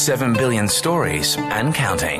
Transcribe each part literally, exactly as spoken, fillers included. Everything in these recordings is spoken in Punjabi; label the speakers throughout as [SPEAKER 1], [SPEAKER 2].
[SPEAKER 1] seven billion stories and counting.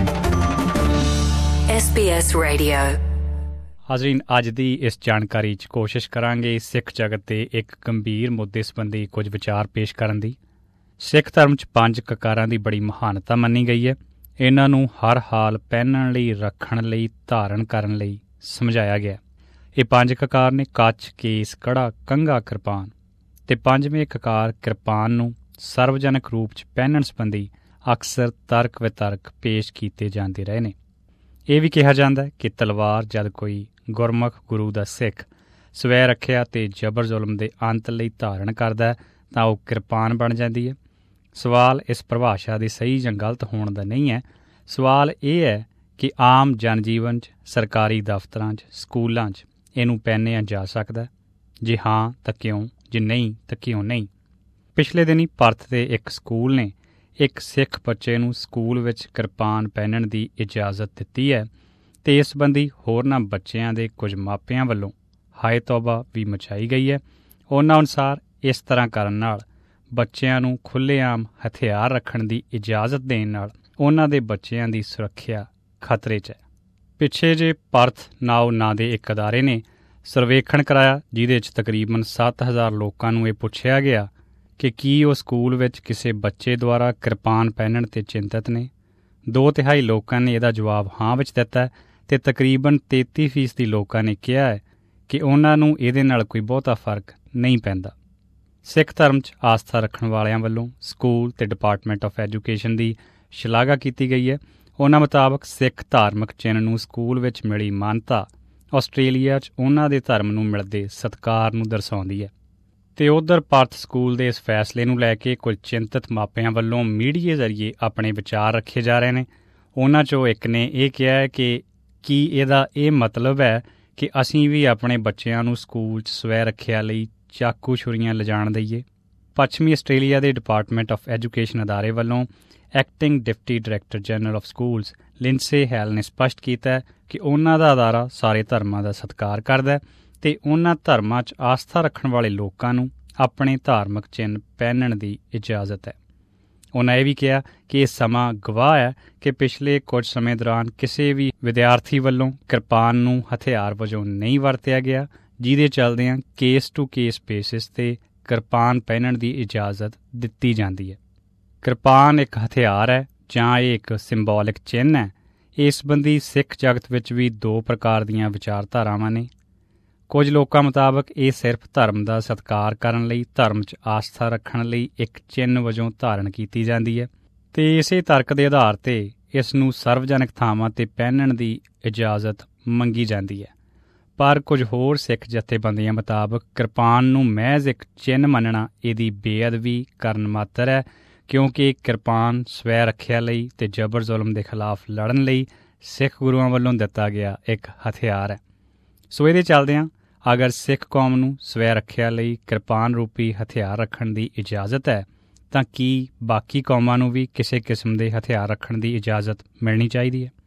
[SPEAKER 2] S B S Radio.
[SPEAKER 3] ਹਾਜ਼ਰੀਨ, ਅੱਜ ਦੀ ਇਸ ਜਾਣਕਾਰੀ 'ਚ ਕੋਸ਼ਿਸ਼ ਕਰਾਂਗੇ ਸਿੱਖ ਜਗਤ ਦੇ ਇੱਕ ਗੰਭੀਰ ਮੁੱਦੇ ਸੰਬੰਧੀ ਕੁਝ ਵਿਚਾਰ ਪੇਸ਼ ਕਰਨ ਦੀ। ਸਿੱਖ ਧਰਮ 'ਚ ਪੰਜ ਕਕਾਰਾਂ ਦੀ ਬੜੀ ਮਹਾਨਤਾ ਮੰਨੀ ਗਈ ਹੈ। ਇਹਨਾਂ ਨੂੰ ਹਰ ਹਾਲ ਪਹਿਨਣ ਲਈ, ਰੱਖਣ ਲਈ, ਧਾਰਨ ਕਰਨ ਲਈ ਸਮਝਾਇਆ ਗਿਆ। ਇਹ ਪੰਜ ਕਕਾਰ ਨੇ ਕੱਛ, ਕੇਸ, ਕੜਾ, ਕੰਘਾ, ਕਿਰਪਾਨ। ਅਤੇ ਪੰਜਵੇਂ ਕਕਾਰ ਕਿਰਪਾਨ ਨੂੰ ਸਰਵਜਨਕ ਰੂਪ 'ਚ ਪਹਿਨਣ ਸੰਬੰਧੀ ਅਕਸਰ ਤਰਕ ਵਿਤਰਕ ਪੇਸ਼ ਕੀਤੇ ਜਾਂਦੇ ਰਹੇ ਨੇ। ਇਹ ਵੀ ਕਿਹਾ ਜਾਂਦਾ ਕਿ ਤਲਵਾਰ ਜਦ ਕੋਈ ਗੁਰਮੁਖ ਗੁਰੂ ਦਾ ਸਿੱਖ ਸਵੈ ਰੱਖਿਆ ਅਤੇ ਜਬਰ ਜ਼ੁਲਮ ਦੇ ਅੰਤ ਲਈ ਧਾਰਨ ਕਰਦਾ ਤਾਂ ਉਹ ਕਿਰਪਾਨ ਬਣ ਜਾਂਦੀ ਹੈ। ਸਵਾਲ ਇਸ ਪਰਿਭਾਸ਼ਾ ਦੇ ਸਹੀ ਜਾਂ ਗਲਤ ਹੋਣ ਦਾ ਨਹੀਂ ਹੈ। ਸਵਾਲ ਇਹ ਹੈ ਕਿ ਆਮ ਜਨਜੀਵਨ 'ਚ, ਸਰਕਾਰੀ ਦਫ਼ਤਰਾਂ 'ਚ, ਸਕੂਲਾਂ 'ਚ ਇਹਨੂੰ ਪਹਿਨਿਆ ਜਾ ਸਕਦਾ? ਜੇ ਹਾਂ ਤਾਂ ਕਿਉਂ, ਜੇ ਨਹੀਂ ਤਾਂ ਕਿਉਂ ਨਹੀਂ? ਪਿਛਲੇ ਦਿਨੀਂ ਪਰਥ ਦੇ ਇੱਕ ਸਕੂਲ ਨੇ ਇੱਕ ਸਿੱਖ ਬੱਚੇ ਨੂੰ ਸਕੂਲ ਵਿੱਚ ਕਿਰਪਾਨ ਪਹਿਨਣ ਦੀ ਇਜਾਜ਼ਤ ਦਿੱਤੀ ਹੈ ਅਤੇ ਇਸ ਸੰਬੰਧੀ ਹੋਰਨਾਂ ਬੱਚਿਆਂ ਦੇ ਕੁਝ ਮਾਪਿਆਂ ਵੱਲੋਂ ਹਾਏ ਤੌਬਾ ਵੀ ਮਚਾਈ ਗਈ ਹੈ। ਉਹਨਾਂ ਅਨੁਸਾਰ ਇਸ ਤਰ੍ਹਾਂ ਕਰਨ ਨਾਲ ਬੱਚਿਆਂ ਨੂੰ ਖੁੱਲ੍ਹੇਆਮ ਹਥਿਆਰ ਰੱਖਣ ਦੀ ਇਜਾਜ਼ਤ ਦੇਣ ਨਾਲ ਉਹਨਾਂ ਦੇ ਬੱਚਿਆਂ ਦੀ ਸੁਰੱਖਿਆ ਖਤਰੇ 'ਚ ਹੈ। ਪਿੱਛੇ ਜੇ ਪਰਥ ਨਾਓ ਨਾਂ ਦੇ ਇੱਕ ਅਦਾਰੇ ਨੇ ਸਰਵੇਖਣ ਕਰਾਇਆ, ਜਿਹਦੇ 'ਚ ਤਕਰੀਬਨ ਸੱਤ ਹਜ਼ਾਰ ਲੋਕਾਂ ਨੂੰ ਇਹ ਪੁੱਛਿਆ ਗਿਆ ਕਿ ਕੀ ਉਹ ਸਕੂਲ ਵਿੱਚ ਕਿਸੇ ਬੱਚੇ ਦੁਆਰਾ ਕਿਰਪਾਨ ਪਹਿਨਣ 'ਤੇ ਚਿੰਤਤ ਨੇ। ਦੋ ਤਿਹਾਈ ਲੋਕਾਂ ਨੇ ਇਹਦਾ ਜਵਾਬ ਹਾਂ ਵਿੱਚ ਦਿੱਤਾ ਹੈ ਅਤੇ ਤਕਰੀਬਨ ਤੇਤੀ ਫੀਸਦੀ ਲੋਕਾਂ ਨੇ ਕਿਹਾ ਹੈ ਕਿ ਉਹਨਾਂ ਨੂੰ ਇਹਦੇ ਨਾਲ ਕੋਈ ਬਹੁਤਾ ਫਰਕ ਨਹੀਂ ਪੈਂਦਾ। ਸਿੱਖ ਧਰਮ 'ਚ ਆਸਥਾ ਰੱਖਣ ਵਾਲਿਆਂ ਵੱਲੋਂ ਸਕੂਲ ਅਤੇ ਡਿਪਾਰਟਮੈਂਟ ਆਫ ਐਜੂਕੇਸ਼ਨ ਦੀ ਸ਼ਲਾਘਾ ਕੀਤੀ ਗਈ ਹੈ। ਉਹਨਾਂ ਮੁਤਾਬਕ ਸਿੱਖ ਧਾਰਮਿਕ ਚਿੰਨ੍ਹ ਨੂੰ ਸਕੂਲ ਵਿੱਚ ਮਿਲੀ ਮਾਨਤਾ ਆਸਟ੍ਰੇਲੀਆ 'ਚ ਉਹਨਾਂ ਦੇ ਧਰਮ ਨੂੰ ਮਿਲਦੇ ਸਤਿਕਾਰ ਨੂੰ ਦਰਸਾਉਂਦੀ ਹੈ। ਅਤੇ ਉੱਧਰ ਪਰਥ ਸਕੂਲ ਦੇ ਇਸ ਫੈਸਲੇ ਨੂੰ ਲੈ ਕੇ ਕੁਝ ਚਿੰਤਤ ਮਾਪਿਆਂ ਵੱਲੋਂ ਮੀਡੀਆ ਜ਼ਰੀਏ ਆਪਣੇ ਵਿਚਾਰ ਰੱਖੇ ਜਾ ਰਹੇ ਨੇ। ਉਹਨਾਂ 'ਚੋਂ ਇੱਕ ਨੇ ਇਹ ਕਿਹਾ ਹੈ ਕਿ ਕੀ ਇਹਦਾ ਇਹ ਮਤਲਬ ਹੈ ਕਿ ਅਸੀਂ ਵੀ ਆਪਣੇ ਬੱਚਿਆਂ ਨੂੰ ਸਕੂਲ 'ਚ ਸਵੈ ਰੱਖਿਆ ਲਈ ਚਾਕੂ ਛੁਰੀਆਂ ਲਿਜਾਣ ਦਈਏ। ਪੱਛਮੀ ਆਸਟ੍ਰੇਲੀਆ ਦੇ ਡਿਪਾਰਟਮੈਂਟ ਆਫ ਐਜੂਕੇਸ਼ਨ ਅਦਾਰੇ ਵੱਲੋਂ acting deputy director general of schools Lindsay Hale ਨੇ ਸਪਸ਼ਟ ਕੀਤਾ ਕਿ ਉਹਨਾਂ ਦਾ ਅਦਾਰਾ ਸਾਰੇ ਧਰਮਾਂ ਦਾ ਸਤਿਕਾਰ ਕਰਦਾ ਅਤੇ ਉਹਨਾਂ ਧਰਮਾਂ 'ਚ ਆਸਥਾ ਰੱਖਣ ਵਾਲੇ ਲੋਕਾਂ ਨੂੰ ਆਪਣੇ ਧਾਰਮਿਕ ਚਿੰਨ੍ਹ ਪਹਿਨਣ ਦੀ ਇਜਾਜ਼ਤ ਹੈ। ਉਹਨਾਂ ਇਹ ਵੀ ਕਿਹਾ ਕਿ ਇਹ ਸਮਾਂ ਗਵਾਹ ਹੈ ਕਿ ਪਿਛਲੇ ਕੁਝ ਸਮੇਂ ਦੌਰਾਨ ਕਿਸੇ ਵੀ ਵਿਦਿਆਰਥੀ ਵੱਲੋਂ ਕਿਰਪਾਨ ਨੂੰ ਹਥਿਆਰ ਵਜੋਂ ਨਹੀਂ ਵਰਤਿਆ ਗਿਆ, ਜਿਹਦੇ ਚੱਲਦਿਆਂ ਕੇਸ ਟੂ ਕੇਸ ਬੇਸਿਸ 'ਤੇ ਕਿਰਪਾਨ ਪਹਿਨਣ ਦੀ ਇਜਾਜ਼ਤ ਦਿੱਤੀ ਜਾਂਦੀ ਹੈ। ਕਿਰਪਾਨ ਇੱਕ ਹਥਿਆਰ ਹੈ ਜਾਂ ਇਹ ਇੱਕ ਸਿੰਬੋਲਿਕ ਚਿੰਨ੍ਹ ਹੈ? ਇਸ ਸੰਬੰਧੀ ਸਿੱਖ ਜਗਤ ਵਿੱਚ ਵੀ ਦੋ ਪ੍ਰਕਾਰ ਦੀਆਂ ਵਿਚਾਰਧਾਰਾਵਾਂ ਨੇ। ਕੁਝ ਲੋਕਾਂ ਮੁਤਾਬਕ ਇਹ ਸਿਰਫ ਧਰਮ ਦਾ ਸਤਿਕਾਰ ਕਰਨ ਲਈ, ਧਰਮ 'ਚ ਆਸਥਾ ਰੱਖਣ ਲਈ ਇੱਕ ਚਿੰਨ੍ਹ ਵਜੋਂ ਧਾਰਨ ਕੀਤੀ ਜਾਂਦੀ ਹੈ ਅਤੇ ਇਸੇ ਤਰਕ ਦੇ ਆਧਾਰ 'ਤੇ ਇਸ ਨੂੰ ਸਰਵਜਨਕ ਥਾਵਾਂ 'ਤੇ ਪਹਿਨਣ ਦੀ ਇਜਾਜ਼ਤ ਮੰਗੀ ਜਾਂਦੀ ਹੈ। ਪਰ ਕੁਝ ਹੋਰ ਸਿੱਖ ਜਥੇਬੰਦੀਆਂ ਮੁਤਾਬਕ ਕਿਰਪਾਨ ਨੂੰ ਮਹਿਜ਼ ਇੱਕ ਚਿੰਨ੍ਹ ਮੰਨਣਾ ਇਹਦੀ ਬੇਅਦਬੀ ਕਰਨ ਮਾਤਰ ਹੈ, ਕਿਉਂਕਿ ਕਿਰਪਾਨ ਸਵੈ ਰੱਖਿਆ ਲਈ ਅਤੇ ਜਬਰ ਜ਼ੁਲਮ ਦੇ ਖਿਲਾਫ ਲੜਨ ਲਈ ਸਿੱਖ ਗੁਰੂਆਂ ਵੱਲੋਂ ਦਿੱਤਾ ਗਿਆ ਇੱਕ ਹਥਿਆਰ ਹੈ। ਸੋ ਇਹਦੇ ਚੱਲਦਿਆਂ ਅਗਰ ਸਿੱਖ ਕੌਮ ਨੂੰ ਸਵੈ ਰੱਖਿਆ ਲਈ ਕਿਰਪਾਨ ਰੂਪੀ ਹਥਿਆਰ ਰੱਖਣ ਦੀ ਇਜਾਜ਼ਤ ਹੈ ਤਾਂ ਕੀ ਬਾਕੀ ਕੌਮਾਂ ਨੂੰ ਵੀ ਕਿਸੇ ਕਿਸਮ ਦੇ ਹਥਿਆਰ ਰੱਖਣ ਦੀ ਇਜਾਜ਼ਤ ਮਿਲਣੀ ਚਾਹੀਦੀ ਹੈ?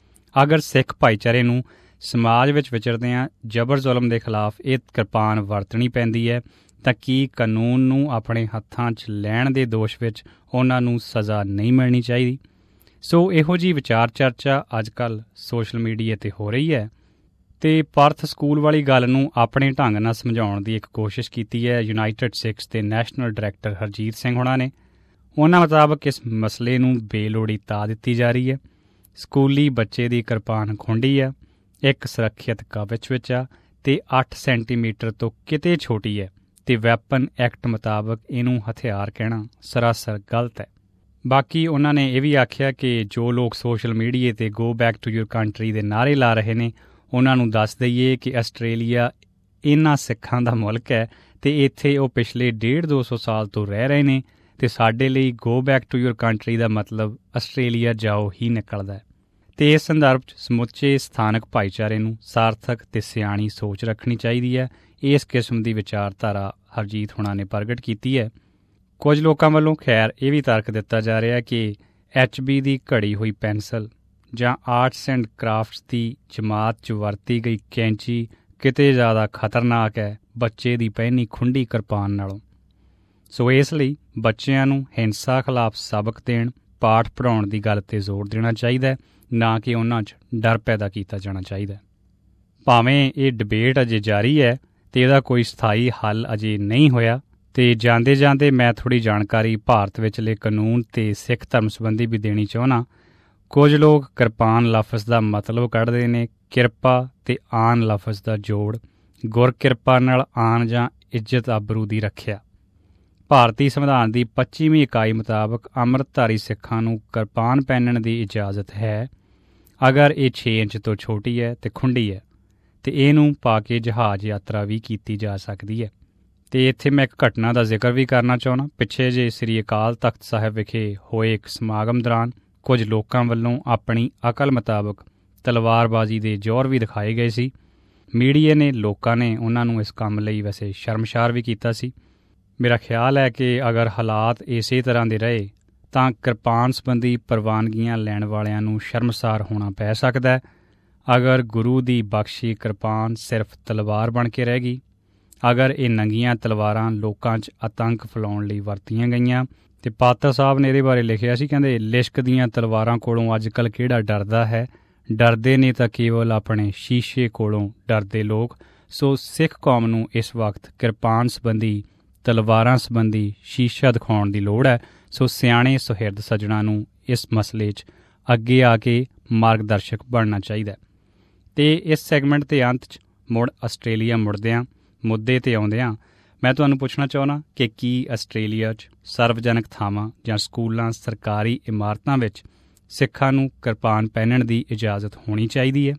[SPEAKER 3] ਅਗਰ ਸਿੱਖ ਭਾਈਚਾਰੇ ਨੂੰ ਸਮਾਜ ਵਿੱਚ ਵਿਚਰਦਿਆਂ ਜਬਰ ਜ਼ੁਲਮ ਦੇ ਖਿਲਾਫ ਇਹ ਕਿਰਪਾਨ ਵਰਤਣੀ ਪੈਂਦੀ ਹੈ ਤਾਂ ਕੀ ਕਾਨੂੰਨ ਨੂੰ ਆਪਣੇ ਹੱਥਾਂ 'ਚ ਲੈਣ ਦੇ ਦੋਸ਼ ਵਿੱਚ ਉਹਨਾਂ ਨੂੰ ਸਜ਼ਾ ਨਹੀਂ ਮਿਲਣੀ ਚਾਹੀਦੀ? ਸੋ ਇਹੋ ਜਿਹੀ ਵਿਚਾਰ ਚਰਚਾ ਅੱਜ ਕੱਲ੍ਹ ਸੋਸ਼ਲ ਮੀਡੀਆ 'ਤੇ ਹੋ ਰਹੀ ਹੈ ਅਤੇ ਪਰਥ ਸਕੂਲ ਵਾਲੀ ਗੱਲ ਨੂੰ ਆਪਣੇ ਢੰਗ ਨਾਲ ਸਮਝਾਉਣ ਦੀ ਇੱਕ ਕੋਸ਼ਿਸ਼ ਕੀਤੀ ਹੈ ਯੂਨਾਈਟਿਡ ਸਿੱਖਸ ਦੇ ਨੈਸ਼ਨਲ ਡਾਇਰੈਕਟਰ ਹਰਜੀਤ ਸਿੰਘ ਹੋਣਾ ਨੇ। ਉਹਨਾਂ ਮੁਤਾਬਕ ਇਸ ਮਸਲੇ ਨੂੰ ਬੇਲੋੜੀ ਤਾ ਦਿੱਤੀ ਜਾ ਰਹੀ ਹੈ। ਸਕੂਲੀ ਬੱਚੇ ਦੀ ਕਿਰਪਾਨ ਖੁੰਡੀ ਆ, ਇੱਕ ਸੁਰੱਖਿਅਤ ਕਵਚ ਵਿੱਚ ਆ ਅਤੇ ਅੱਠ ਸੈਂਟੀਮੀਟਰ ਤੋਂ ਕਿਤੇ ਛੋਟੀ ਹੈ ਅਤੇ ਵੈਪਨ ਐਕਟ ਮੁਤਾਬਕ ਇਹਨੂੰ ਹਥਿਆਰ ਕਹਿਣਾ ਸਰਾਸਰ ਗਲਤ ਹੈ। ਬਾਕੀ ਉਹਨਾਂ ਨੇ ਇਹ ਵੀ ਆਖਿਆ ਕਿ ਜੋ ਲੋਕ ਸੋਸ਼ਲ ਮੀਡੀਆ 'ਤੇ go back to your country ਦੇ ਨਾਅਰੇ ਲਾ ਰਹੇ ਨੇ, ਉਹਨਾਂ ਨੂੰ ਦੱਸ ਦਈਏ ਕਿ ਆਸਟ੍ਰੇਲੀਆ ਇਹਨਾਂ ਸਿੱਖਾਂ ਦਾ ਮੁਲਕ ਹੈ ਅਤੇ ਇੱਥੇ ਉਹ ਪਿਛਲੇ ਡੇਢ ਦੋ ਸੌ ਸਾਲ ਤੋਂ ਰਹਿ ਰਹੇ ਨੇ ਅਤੇ ਸਾਡੇ ਲਈ go back to your country ਦਾ ਮਤਲਬ ਆਸਟ੍ਰੇਲੀਆ ਜਾਓ ਹੀ ਨਿਕਲਦਾ ਹੈ। ਅਤੇ ਇਸ ਸੰਦਰਭ 'ਚ ਸਮੁੱਚੇ ਸਥਾਨਕ ਭਾਈਚਾਰੇ ਨੂੰ ਸਾਰਥਕ ਅਤੇ ਸਿਆਣੀ ਸੋਚ ਰੱਖਣੀ ਚਾਹੀਦੀ ਹੈ। ਇਸ ਕਿਸਮ ਦੀ ਵਿਚਾਰਧਾਰਾ ਹਰਜੀਤ ਹੋਣਾ ਨੇ ਪ੍ਰਗਟ ਕੀਤੀ ਹੈ। ਕੁਝ ਲੋਕਾਂ ਵੱਲੋਂ ਖੈਰ ਇਹ ਵੀ ਤਰਕ ਦਿੱਤਾ ਜਾ ਰਿਹਾ ਕਿ ਐਚ ਬੀ ਦੀ ਘੜੀ ਹੋਈ ਪੈਨਸਲ ਜਾਂ ਆਰਟਸ ਐਂਡ ਕਰਾਫਟਸ ਦੀ ਜਮਾਤ 'ਚ ਵਰਤੀ ਗਈ ਕੈਂਚੀ ਕਿਤੇ ਜ਼ਿਆਦਾ ਖਤਰਨਾਕ ਹੈ ਬੱਚੇ ਦੀ ਪਹਿਨੀ ਖੁੰਡੀ ਕਿਰਪਾਨ ਨਾਲੋਂ। ਸੋ ਇਸ ਲਈ ਬੱਚਿਆਂ ਨੂੰ ਹਿੰਸਾ ਖਿਲਾਫ ਸਬਕ ਦੇਣ, ਪਾਠ ਪੜ੍ਹਾਉਣ ਦੀ ਗੱਲ 'ਤੇ ਜ਼ੋਰ ਦੇਣਾ ਚਾਹੀਦਾ, ਨਾ ਕਿ ਉਹਨਾਂ 'ਚ ਡਰ ਪੈਦਾ ਕੀਤਾ ਜਾਣਾ ਚਾਹੀਦਾ। ਭਾਵੇਂ ਇਹ ਡਿਬੇਟ ਅਜੇ ਜਾਰੀ ਹੈ ਅਤੇ ਇਹਦਾ ਕੋਈ ਸਥਾਈ ਹੱਲ ਅਜੇ ਨਹੀਂ ਹੋਇਆ, ਅਤੇ ਜਾਂਦੇ ਜਾਂਦੇ ਮੈਂ ਥੋੜ੍ਹੀ ਜਾਣਕਾਰੀ ਭਾਰਤ ਵਿਚਲੇ ਕਾਨੂੰਨ ਅਤੇ ਸਿੱਖ ਧਰਮ ਸੰਬੰਧੀ ਵੀ ਦੇਣੀ ਚਾਹੁੰਦਾ। ਕੁਝ ਲੋਕ ਕਿਰਪਾਨ ਲਫ਼ਜ਼ ਦਾ ਮਤਲਬ ਕੱਢਦੇ ਨੇ ਕਿਰਪਾ ਅਤੇ ਆਨ ਲਫ਼ਜ਼ ਦਾ ਜੋੜ, ਗੁਰ ਕਿਰਪਾ ਨਾਲ ਆਨ ਜਾਂ ਇੱਜ਼ਤ ਆਬਰੂ ਦੀ ਰੱਖਿਆ। ਭਾਰਤੀ ਸੰਵਿਧਾਨ ਦੀ ਪੱਚੀਵੀਂ ਇਕਾਈ ਮੁਤਾਬਕ ਅੰਮ੍ਰਿਤਧਾਰੀ ਸਿੱਖਾਂ ਨੂੰ ਕਿਰਪਾਨ ਪਹਿਨਣ ਦੀ ਇਜਾਜ਼ਤ ਹੈ, ਅਗਰ ਇਹ ਛੇ ਇੰਚ ਤੋਂ ਛੋਟੀ ਹੈ ਅਤੇ ਖੁੰਡੀ ਹੈ, ਅਤੇ ਇਹਨੂੰ ਪਾ ਕੇ ਜਹਾਜ਼ ਯਾਤਰਾ ਵੀ ਕੀਤੀ ਜਾ ਸਕਦੀ ਹੈ। ਅਤੇ ਇੱਥੇ ਮੈਂ ਇੱਕ ਘਟਨਾ ਦਾ ਜ਼ਿਕਰ ਵੀ ਕਰਨਾ ਚਾਹੁੰਦਾ। ਪਿੱਛੇ ਜੇ ਸ੍ਰੀ ਅਕਾਲ ਤਖ਼ਤ ਸਾਹਿਬ ਵਿਖੇ ਹੋਏ ਇੱਕ ਸਮਾਗਮ ਦੌਰਾਨ ਕੁਝ ਲੋਕਾਂ ਵੱਲੋਂ ਆਪਣੀ ਅਕਲ ਮੁਤਾਬਕ ਤਲਵਾਰਬਾਜ਼ੀ ਦੇ ਜੌਹਰ ਵੀ ਦਿਖਾਏ ਗਏ ਸੀ। ਮੀਡੀਆ ਨੇ, ਲੋਕਾਂ ਨੇ ਉਹਨਾਂ ਨੂੰ ਇਸ ਕੰਮ ਲਈ ਵੈਸੇ ਸ਼ਰਮਸ਼ਾਰ ਵੀ ਕੀਤਾ ਸੀ। ਮੇਰਾ ਖਿਆਲ ਹੈ ਕਿ ਅਗਰ ਹਾਲਾਤ ਇਸੇ ਤਰ੍ਹਾਂ ਦੇ ਰਹੇ ਤਾਂ ਕਿਰਪਾਨ ਸੰਬੰਧੀ ਪ੍ਰਵਾਨਗੀਆਂ ਲੈਣ ਵਾਲਿਆਂ ਨੂੰ ਸ਼ਰਮਸਾਰ ਹੋਣਾ ਪੈ ਸਕਦਾ ਹੈ। ਅਗਰ ਗੁਰੂ ਦੀ ਬਖਸ਼ੀ ਕਿਰਪਾਨ ਸਿਰਫ ਤਲਵਾਰ ਬਣ ਕੇ ਰਹਿ ਗਈ, ਅਗਰ ਇਹ ਨੰਗੀਆਂ ਤਲਵਾਰਾਂ ਲੋਕਾਂ 'ਚ ਆਤੰਕ ਫੈਲਾਉਣ ਲਈ ਵਰਤੀਆਂ ਗਈਆਂ, ਅਤੇ ਪਾਤਰ ਸਾਹਿਬ ਨੇ ਇਹਦੇ ਬਾਰੇ ਲਿਖਿਆ ਸੀ, ਕਹਿੰਦੇ ਲਿਸ਼ਕ ਦੀਆਂ ਤਲਵਾਰਾਂ ਕੋਲੋਂ ਅੱਜ ਕੱਲ੍ਹ ਕਿਹੜਾ ਡਰਦਾ ਹੈ, ਡਰਦੇ ਨੇ ਤਾਂ ਕੇਵਲ ਆਪਣੇ ਸ਼ੀਸ਼ੇ ਕੋਲੋਂ ਡਰਦੇ ਲੋਕ। ਸੋ ਸਿੱਖ ਕੌਮ ਨੂੰ ਇਸ ਵਕਤ ਕਿਰਪਾਨ ਸੰਬੰਧੀ, ਤਲਵਾਰਾਂ ਸੰਬੰਧੀ ਸ਼ੀਸ਼ਾ ਦਿਖਾਉਣ ਦੀ ਲੋੜ ਹੈ। ਸੋ ਸਿਆਣੇ ਸੁਹਿਰਦ ਸੱਜਣਾ ਨੂੰ ਇਸ ਮਸਲੇ 'ਚ ਅੱਗੇ ਆ ਕੇ ਮਾਰਗਦਰਸ਼ਕ ਬਣਨਾ ਚਾਹੀਦਾ। ਅਤੇ ਇਸ ਸੈਗਮੈਂਟ ਦੇ ਅੰਤ 'ਚ ਮੁੜ ਆਸਟ੍ਰੇਲੀਆ ਮੁੜਦਿਆਂ ਮੁੱਦੇ 'ਤੇ ਆਉਂਦਿਆਂ ਮੈਂ ਤੁਹਾਨੂੰ ਪੁੱਛਣਾ ਚਾਹੁੰਦਾ ਕਿ ਕੀ ਆਸਟ੍ਰੇਲੀਆ 'ਚ ਸਰਵਜਨਕ ਥਾਵਾਂ ਜਾਂ ਸਕੂਲਾਂ, ਸਰਕਾਰੀ ਇਮਾਰਤਾਂ ਵਿੱਚ ਸਿੱਖਾਂ ਨੂੰ ਕਿਰਪਾਨ ਪਹਿਨਣ ਦੀ ਇਜਾਜ਼ਤ ਹੋਣੀ ਚਾਹੀਦੀ ਹੈ?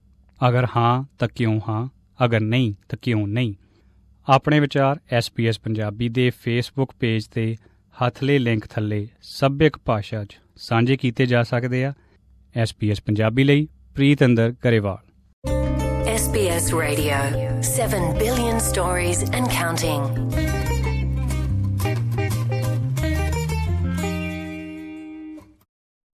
[SPEAKER 3] ਅਗਰ ਹਾਂ ਤਾਂ ਕਿਉਂ ਹਾਂ, ਅਗਰ ਨਹੀਂ ਤਾਂ ਕਿਉਂ ਨਹੀਂ? ਆਪਣੇ ਵਿਚਾਰ ਐਸ ਬੀ ਐਸ ਪੰਜਾਬੀ ਦੇ ਫੇਸਬੁੱਕ ਪੇਜ 'ਤੇ ਹਥਲੇ ਲਿੰਕ ਥੱਲੇ ਸੱਭਿਅਕ ਭਾਸ਼ਾ 'ਚ ਸਾਂਝੇ ਕੀਤੇ ਜਾ ਸਕਦੇ ਆ। ਐਸ ਬੀ ਐਸ ਪੰਜਾਬੀ ਲਈ ਪ੍ਰੀਤ ਅੰਦਰ Grewal.
[SPEAKER 2] S B S Radio, seven billion stories and counting.